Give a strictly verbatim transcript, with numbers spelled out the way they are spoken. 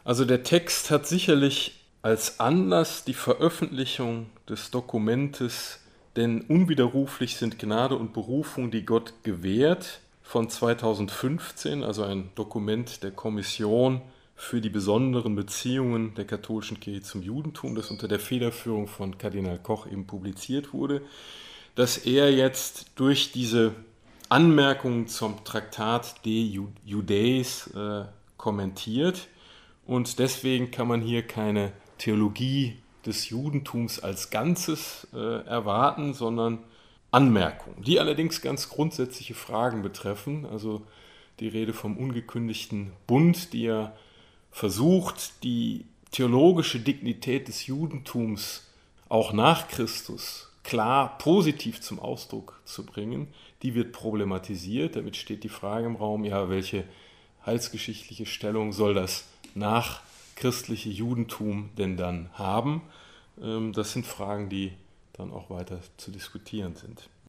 Also der Text hat sicherlich als Anlass die Veröffentlichung des Dokumentes „Denn unwiderruflich sind Gnade und Berufung, die Gott gewährt" von zweitausendfünfzehn, also ein Dokument der Kommission für die besonderen Beziehungen der katholischen Kirche zum Judentum, das unter der Federführung von Kardinal Koch eben publiziert wurde, dass er jetzt durch diese Anmerkungen zum Traktat De Iudeis äh, kommentiert. Und deswegen kann man hier keine Theologie des Judentums als Ganzes äh, erwarten, sondern Anmerkungen, die allerdings ganz grundsätzliche Fragen betreffen. Also die Rede vom ungekündigten Bund, die ja versucht, die theologische Dignität des Judentums auch nach Christus klar positiv zum Ausdruck zu bringen, die wird problematisiert. Damit steht die Frage im Raum, ja, welche heilsgeschichtliche Stellung soll das nachchristliche Judentum denn dann haben? Das sind Fragen, die dann auch weiter zu diskutieren sind.